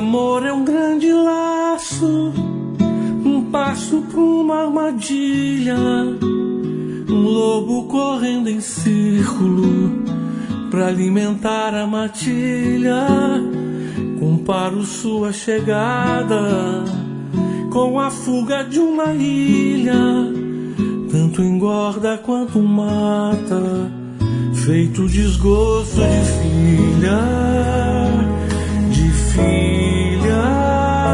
amor é um grande laço, um passo pra uma armadilha, um lobo correndo em círculo pra alimentar a matilha. Comparo sua chegada com a fuga de uma ilha, tanto engorda quanto mata, feito desgosto de filha, de filha.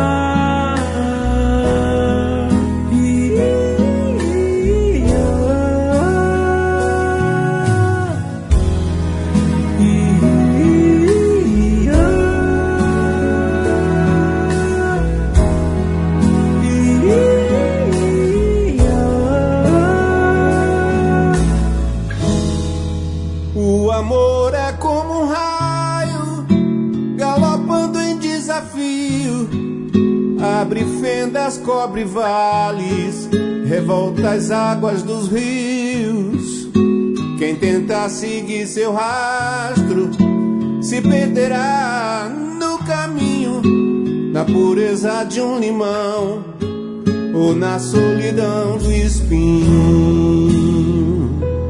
O amor é como um raio, galopando em desafio, abre fendas, cobre vales, revolta as águas dos rios. Quem tentar seguir seu rastro se perderá no caminho, na pureza de um limão ou na solidão do espinho.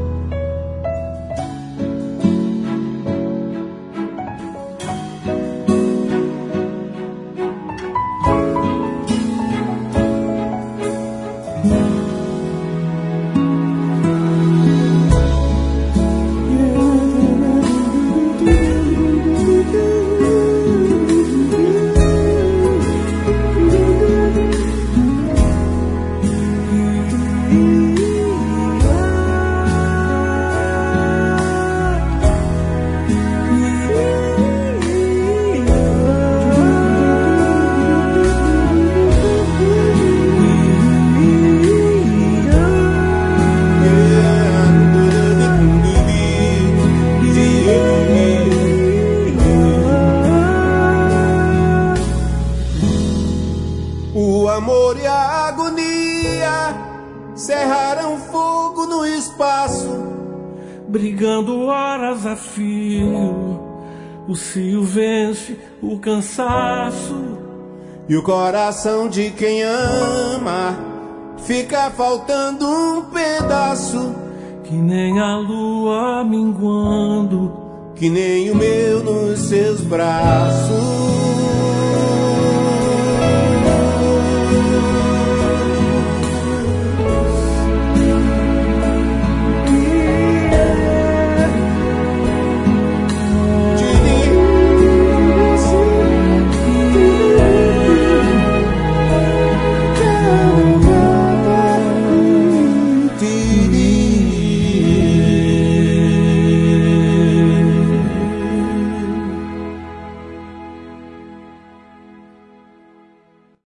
O amor e a agonia cerraram fogo no espaço, brigando horas a fio. O cio vence o cansaço, e o coração de quem ama fica faltando um pedaço, que nem a lua minguando, que nem o meu nos seus braços.